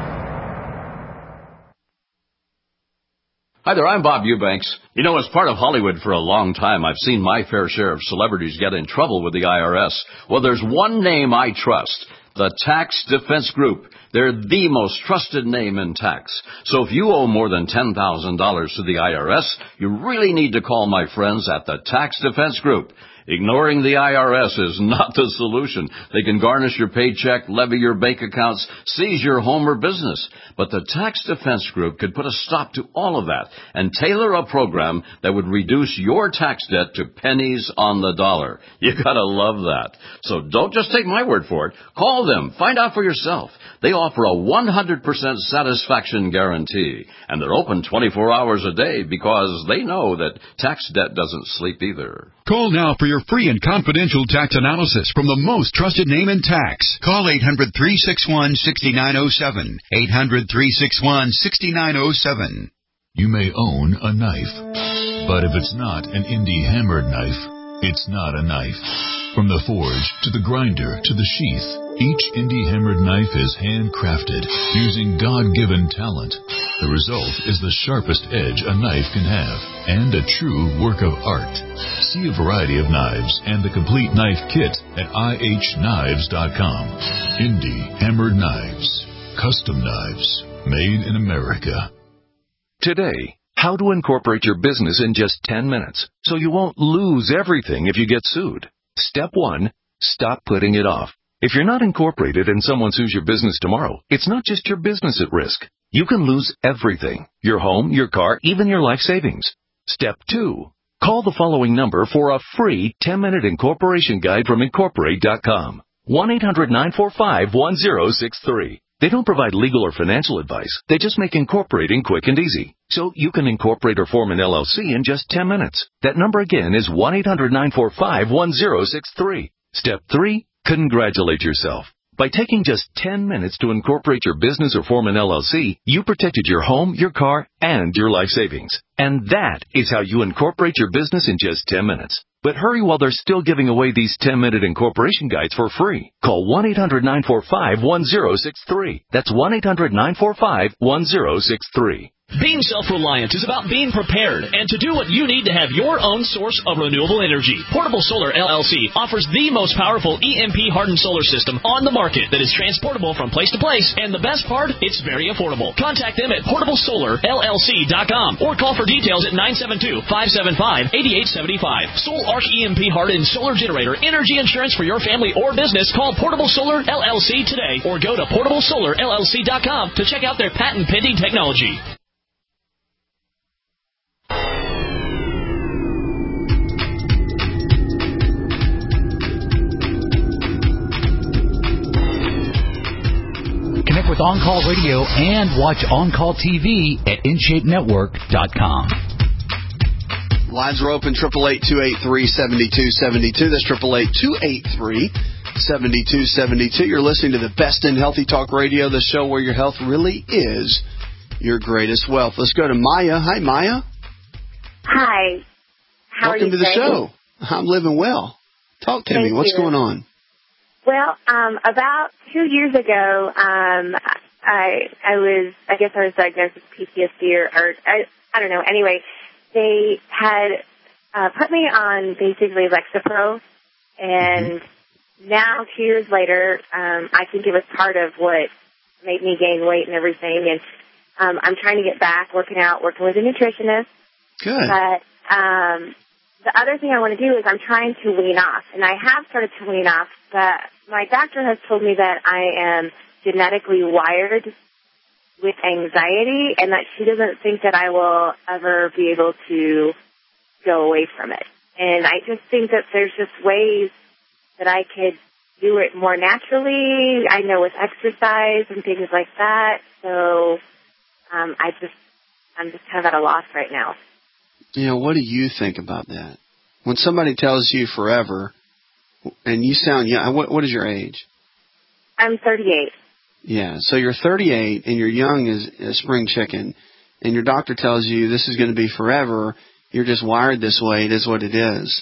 Hi there, I'm Bob Eubanks. You know, as part of Hollywood for a long time, I've seen my fair share of celebrities get in trouble with the I R S. Well, there's one name I trust, the Tax Defense Group. They're the most trusted name in tax. So if you owe more than ten thousand dollars to the I R S, you really need to call my friends at the Tax Defense Group. Ignoring the I R S is not the solution. They can garnish your paycheck, levy your bank accounts, seize your home or business. But the Tax Defense Group could put a stop to all of that and tailor a program that would reduce your tax debt to pennies on the dollar. You gotta love that. So don't just take my word for it. Call them. Find out for yourself. They offer a one hundred percent satisfaction guarantee. And they're open twenty-four hours a day because they know that tax debt doesn't sleep either. Call now for your free and confidential tax analysis from the most trusted name in tax. Call eight hundred, three six one, six nine zero seven. eight hundred, three six one, six nine zero seven. You may own a knife, but if it's not an indie hammered knife, it's not a knife. From the forge to the grinder to the sheath, each indie hammered knife is handcrafted using God-given talent. The result is the sharpest edge a knife can have and a true work of art. See a variety of knives and the complete knife kit at I H knives dot com. Indie hammered knives. Custom knives made in America. Today, how to incorporate your business in just ten minutes so you won't lose everything if you get sued. Step one, stop putting it off. If you're not incorporated and someone sues your business tomorrow, it's not just your business at risk. You can lose everything. Your home, your car, even your life savings. Step two, call the following number for a free ten-minute incorporation guide from incorporate dot com. one eight hundred, nine four five, one zero six three. They don't provide legal or financial advice. They just make incorporating quick and easy. So you can incorporate or form an L L C in just ten minutes. That number again is one eight hundred, nine four five, one zero six three. Step three, congratulate yourself. By taking just ten minutes to incorporate your business or form an L L C, you protected your home, your car, and your life savings. And that is how you incorporate your business in just ten minutes. But hurry while they're still giving away these ten-minute incorporation guides for free. Call one eight hundred, nine four five, one zero six three. That's one eight hundred, nine four five, one zero six three. Being self-reliant is about being prepared and to do what you need to have your own source of renewable energy. Portable Solar L L C offers the most powerful E M P-hardened solar system on the market that is transportable from place to place, and the best part, it's very affordable. Contact them at portable solar L L C dot com or call for details at nine seven two, five seven five, eight eight seven five. Soul Arc E M P-hardened solar generator energy insurance for your family or business. Call Portable Solar L L C today or go to portable solar L L C dot com to check out their patent-pending technology. Connect with On Call Radio and watch On Call T V at in shape network dot com. Lines are open, eight eight eight, two eight three, seven two seven two. That's eight eight eight, two eight three, seven two seven two. You're listening to the best in Healthy Talk Radio, the show where your health really is your greatest wealth. Let's go to Maya. Hi, Maya. Hi. How Welcome are you to the today? show. I'm living well. Talk to Thank me. What's you. going on? Well, um, about two years ago, um, I I was I guess I was diagnosed with P T S D or, or I I don't know. Anyway, they had uh, put me on basically Lexapro, and now two years later, um, I think it was part of what made me gain weight and everything. And um, I'm trying to get back working out, working with a nutritionist. Good. But um, the other thing I want to do is I'm trying to wean off, and I have started to wean off, but my doctor has told me that I am genetically wired with anxiety and that she doesn't think that I will ever be able to go away from it. And I just think that there's just ways that I could do it more naturally. I know with exercise and things like that. So um, I just, I'm just kind of at a loss right now. You know, what do you think about that? When somebody tells you forever, and you sound young, what, what is your age? I'm thirty-eight. Yeah, so you're thirty-eight and you're young as a spring chicken, and your doctor tells you this is going to be forever. You're just wired this way. It is what it is.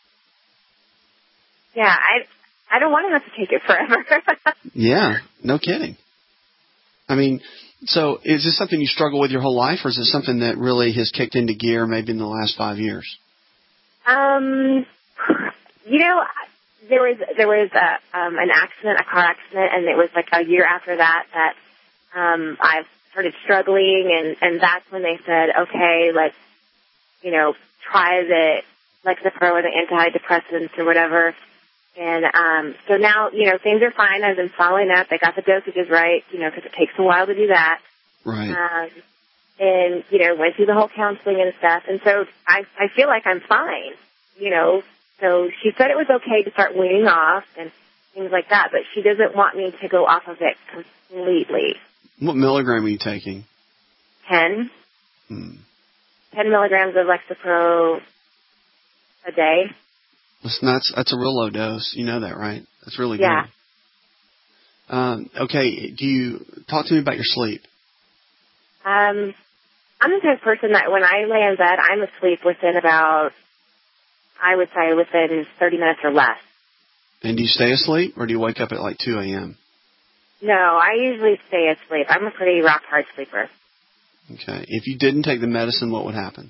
Yeah, I I don't want to have to take it forever. Yeah, no kidding. I mean, so is this something you struggle with your whole life, or is it something that really has kicked into gear maybe in the last five years? Um, you know, there was there was a, um, an accident, a car accident, and it was like a year after that that um, I started struggling, and, and that's when they said, okay, let's, you know, try the Lexapro or the antidepressants or whatever. And um, so now, you know, things are fine. I've been following up. I got the dosages right, you know, because it takes a while to do that. Right. Um, and, you know, went through the whole counseling and stuff. And so I, I feel like I'm fine, you know. So she said it was okay to start weaning off and things like that, but she doesn't want me to go off of it completely. What milligram are you taking? Ten. Hmm. Ten milligrams of Lexapro a day. That's, not, that's a real low dose. You know that, right? That's really Yeah. good. Um, okay, do you talk to me about your sleep? Um, I'm the type of person that when I lay in bed, I'm asleep within about, I would say, within thirty minutes or less. And do you stay asleep, or do you wake up at like two a.m.? No, I usually stay asleep. I'm a pretty rock-hard sleeper. Okay. If you didn't take the medicine, what would happen?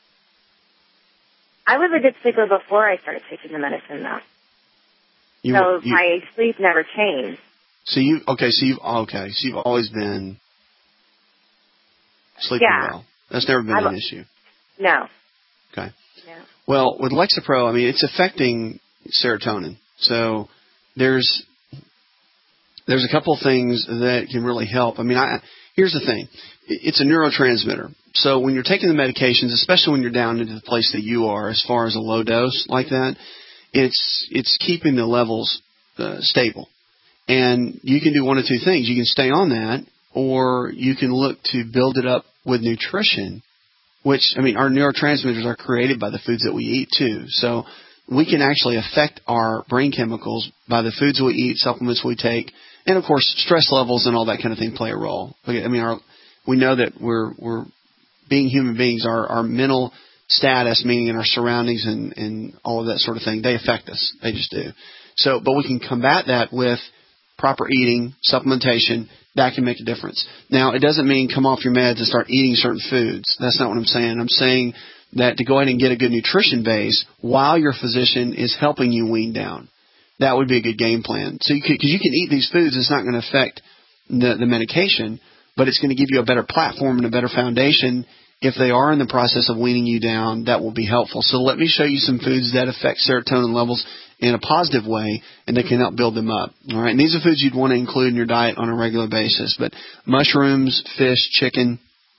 I was a good sleeper before I started taking the medicine, though. You, so you, my sleep never changed. So you okay? So you've okay. So you've always been sleeping Yeah. well. That's never been I've, an issue. No. Okay. No. Well, with Lexapro, I mean, it's affecting serotonin. So there's there's a couple of things that can really help. I mean, I here's the thing. It's a neurotransmitter. So when you're taking the medications, especially when you're down into the place that you are, as far as a low dose like that, it's it's keeping the levels uh, stable. And you can do one of two things. You can stay on that, or you can look to build it up with nutrition, which, I mean, our neurotransmitters are created by the foods that we eat, too. So we can actually affect our brain chemicals by the foods we eat, supplements we take, and, of course, stress levels and all that kind of thing play a role. I mean, our, we know that we're we're being human beings, our, our mental status, meaning in our surroundings and, and all of that sort of thing, they affect us. They just do. So, but we can combat that with proper eating, supplementation, that can make a difference. Now, it doesn't mean come off your meds and start eating certain foods. That's not what I'm saying. I'm saying that to go ahead and get a good nutrition base while your physician is helping you wean down. That would be a good game plan. So you could, because you can eat these foods, it's not going to affect the, the medication, but it's going to give you a better platform and a better foundation. If they are in the process of weaning you down, that will be helpful. So let me show you some foods that affect serotonin levels in a positive way, and that can help build them up. All right, and these are foods you'd want to include in your diet on a regular basis. But mushrooms, fish, chicken,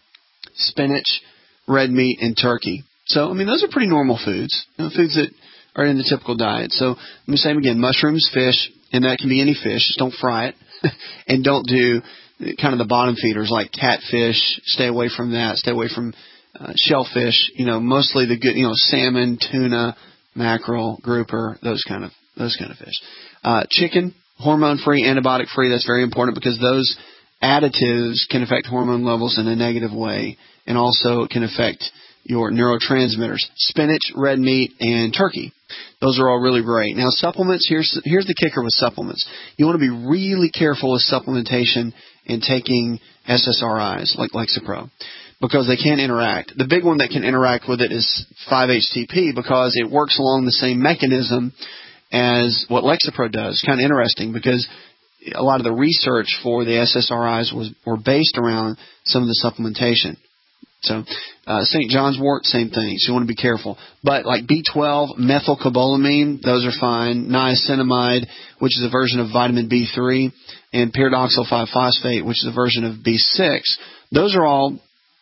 spinach, red meat, and turkey. So, I mean, those are pretty normal foods, you know, foods that are in the typical diet. So let me say them again, mushrooms, fish, and that can be any fish. Just don't fry it. And don't do kind of the bottom feeders like catfish. Stay away from that. Stay away from uh, shellfish. You know, mostly the good, you know, salmon, tuna, mackerel, grouper, those kind of those kind of fish. Uh, chicken, hormone-free, antibiotic-free. That's very important because those additives can affect hormone levels in a negative way, and also can affect your neurotransmitters. Spinach, red meat, and turkey. Those are all really great. Now, supplements, here's here's the kicker with supplements. You want to be really careful with supplementation and taking S S R Is like Lexapro, because they can interact. The big one that can interact with it is five H T P because it works along the same mechanism as what Lexapro does. Kind of interesting because a lot of the research for the S S R Is was were based around some of the supplementation. So uh, Saint John's wort, same thing. So you want to be careful. But like B twelve, methylcobalamin, those are fine. Niacinamide, which is a version of vitamin B three, and pyridoxal five phosphate, which is a version of B six. Those are all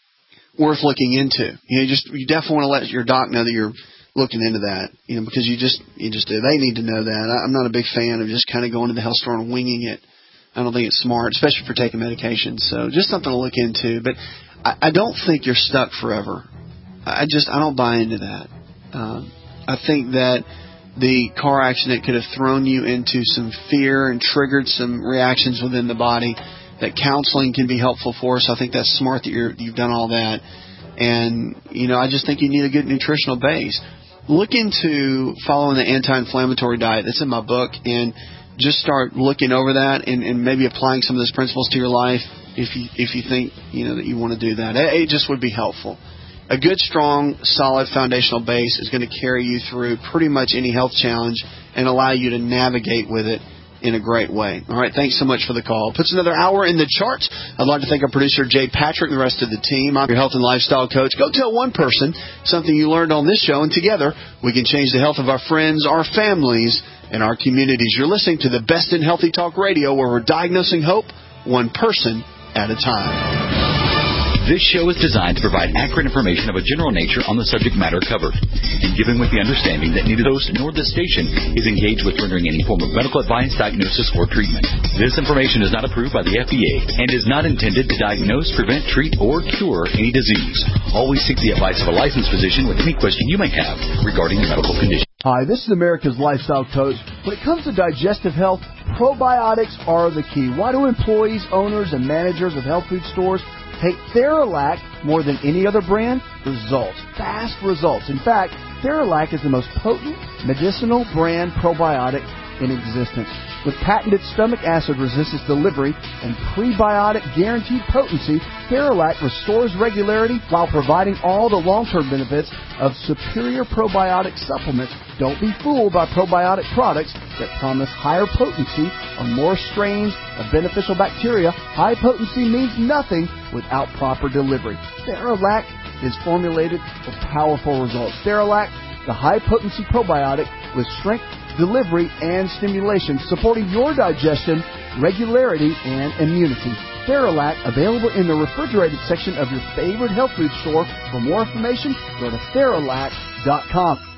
worth looking into. You know, you just you definitely want to let your doc know that you're looking into that. You know, because you just you just do. They need to know that. I'm not a big fan of just kind of going to the health store and winging it. I don't think it's smart, especially for taking medications. So just something to look into. But I, I don't think you're stuck forever. I just I don't buy into that. Um, I think that the car accident could have thrown you into some fear and triggered some reactions within the body. That counseling can be helpful for us. I think that's smart that you're, you've done all that. And, you know, I just think you need a good nutritional base. Look into following the anti-inflammatory diet. That's in my book. And just start looking over that and, and maybe applying some of those principles to your life if you if you think, you know, that you want to do that. It, it just would be helpful. A good, strong, solid foundational base is going to carry you through pretty much any health challenge and allow you to navigate with it in a great way. All right, thanks so much for the call. Puts another hour in the charts. I'd like to thank our producer, Jay Patrick, and the rest of the team. I'm your health and lifestyle coach. Go tell one person something you learned on this show, and together we can change the health of our friends, our families, and our communities. You're listening to the best in healthy talk radio, where we're diagnosing hope one person at a time. This show is designed to provide accurate information of a general nature on the subject matter covered, and given with the understanding that neither the host nor this station is engaged with rendering any form of medical advice, diagnosis, or treatment. This information is not approved by the F D A and is not intended to diagnose, prevent, treat, or cure any disease. Always seek the advice of a licensed physician with any question you may have regarding your medical condition. Hi, this is America's Lifestyle Coach. When it comes to digestive health, probiotics are the key. Why do employees, owners, and managers of health food stores take Theralac more than any other brand? Results. Fast results. In fact, Theralac is the most potent medicinal brand probiotic in existence. With patented stomach acid resistance delivery and prebiotic guaranteed potency, Theralac restores regularity while providing all the long-term benefits of superior probiotic supplements. Don't be fooled by probiotic products that promise higher potency on more strains of beneficial bacteria. High potency means nothing without proper delivery. Theralac is formulated for powerful results. Theralac, the high-potency probiotic with strength, delivery, and stimulation, supporting your digestion, regularity, and immunity. Theralac, available in the refrigerated section of your favorite health food store. For more information, go to Theralac dot com.